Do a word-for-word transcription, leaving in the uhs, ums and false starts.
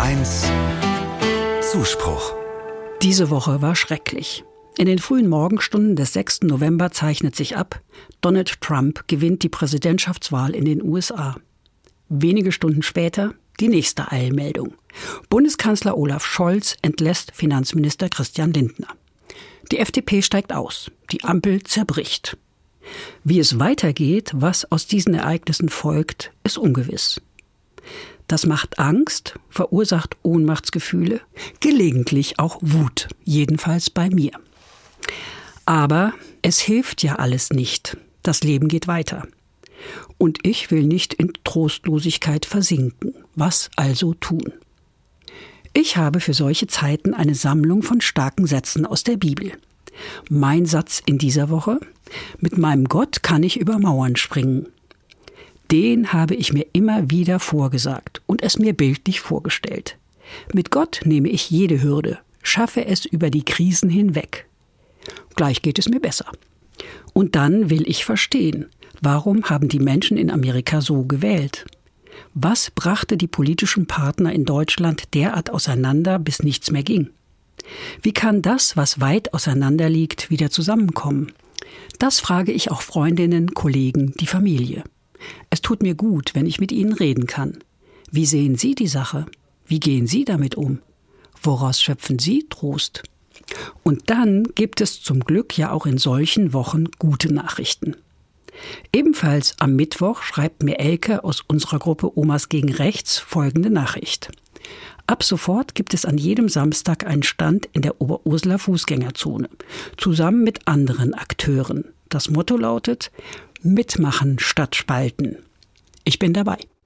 eins Zuspruch. Diese Woche war schrecklich. In den frühen Morgenstunden des sechsten November zeichnet sich ab, Donald Trump gewinnt die Präsidentschaftswahl in den U S A. Wenige Stunden später die nächste Eilmeldung. Bundeskanzler Olaf Scholz entlässt Finanzminister Christian Lindner. Die F D P steigt aus. Die Ampel zerbricht. Wie es weitergeht, was aus diesen Ereignissen folgt, ist ungewiss. Das macht Angst, verursacht Ohnmachtsgefühle, gelegentlich auch Wut, jedenfalls bei mir. Aber es hilft ja alles nicht. Das Leben geht weiter. Und ich will nicht in Trostlosigkeit versinken. Was also tun? Ich habe für solche Zeiten eine Sammlung von starken Sätzen aus der Bibel. Mein Satz in dieser Woche: Mit meinem Gott kann ich über Mauern springen. Den habe ich mir immer wieder vorgesagt und es mir bildlich vorgestellt. Mit Gott nehme ich jede Hürde, schaffe es über die Krisen hinweg. Gleich geht es mir besser. Und dann will ich verstehen, warum haben die Menschen in Amerika so gewählt? Was brachte die politischen Partner in Deutschland derart auseinander, bis nichts mehr ging? Wie kann das, was weit auseinander liegt, wieder zusammenkommen? Das frage ich auch Freundinnen, Kollegen, die Familie. Es tut mir gut, wenn ich mit ihnen reden kann. Wie sehen Sie die Sache? Wie gehen Sie damit um? Woraus schöpfen Sie Trost? Und dann gibt es zum Glück ja auch in solchen Wochen gute Nachrichten. Ebenfalls am Mittwoch schreibt mir Elke aus unserer Gruppe Omas gegen Rechts folgende Nachricht. Ab sofort gibt es an jedem Samstag einen Stand in der Oberursler Fußgängerzone, zusammen mit anderen Akteuren. Das Motto lautet: Mitmachen statt spalten. Ich bin dabei.